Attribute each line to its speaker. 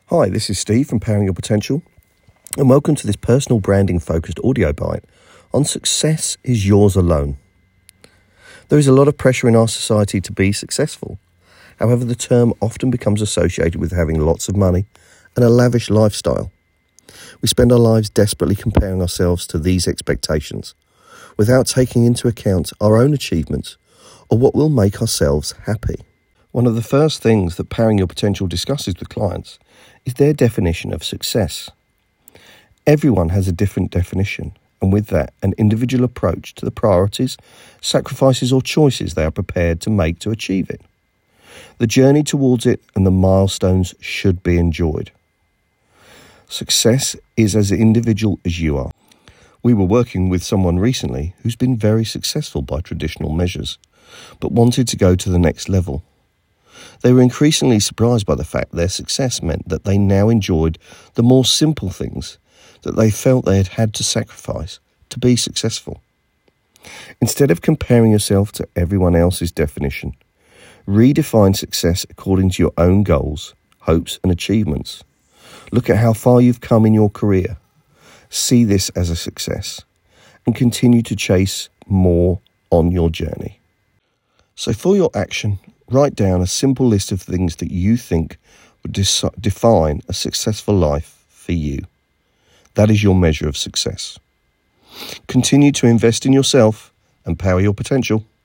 Speaker 1: Hi, this is Steve from Powering Your Potential, and welcome to this personal branding focused audio bite on success is yours alone. There is a lot of pressure in our society to be successful. However, the term often becomes associated with having lots of money and a lavish lifestyle. We spend our lives desperately comparing ourselves to these expectations without taking into account our own achievements or what will make ourselves happy. One of the first things that Powering Your Potential discusses with clients is their definition of success. Everyone has a different definition, and with that, an individual approach to the priorities, sacrifices or choices they are prepared to make to achieve it. The journey towards it and the milestones should be enjoyed. Success is as individual as you are. We were working with someone recently who's been very successful by traditional measures, but wanted to go to the next level. They were increasingly surprised by the fact their success meant that they now enjoyed the more simple things that they felt they had to sacrifice to be successful. Instead of comparing yourself to everyone else's definition, redefine success according to your own goals, hopes and achievements. Look at how far you've come in your career. See this as a success and continue to chase more on your journey. So for your action, write down a simple list of things that you think would define a successful life for you. That is your measure of success. Continue to invest in yourself and power your potential.